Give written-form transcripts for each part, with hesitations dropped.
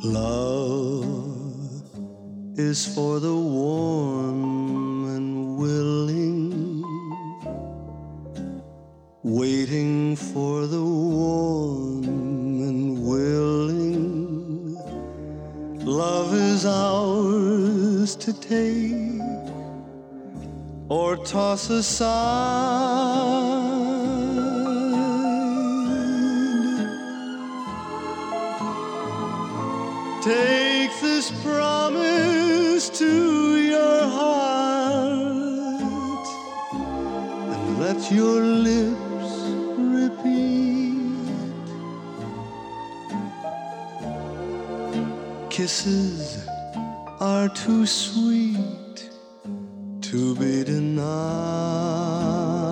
Love is for the warm and willing, waiting for the warm and willing. Love is ours to take or toss aside. Take this promise to your heart and let your lips repeat. Kisses are too sweet to be denied.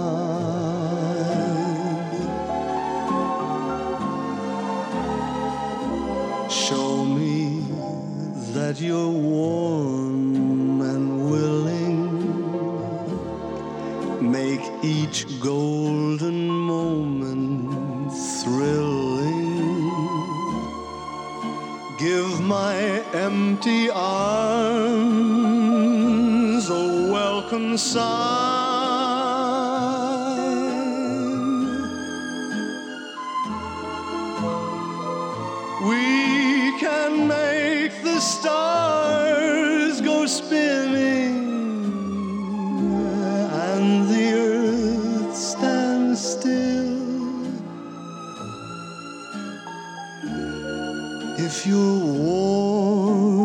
Show me that you're warm and willing. Make each golden moment thrilling. Give my empty arms a welcome sign. We can make the stars go spinning and the earth stand still if you're warm